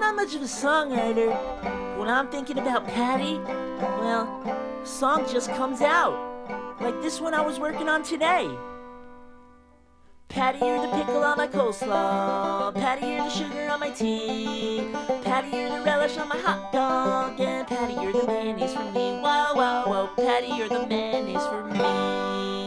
not much of a songwriter. When I'm thinking about Patty, well, a song just comes out. Like this one I was working on today. Patty, you're the pickle on my coleslaw. Patty, you're the sugar on my tea. Patty, you're the relish on my hot dog. And Patty, you're the mayonnaise for me. Whoa, whoa, whoa. Patty, you're the mayonnaise for me.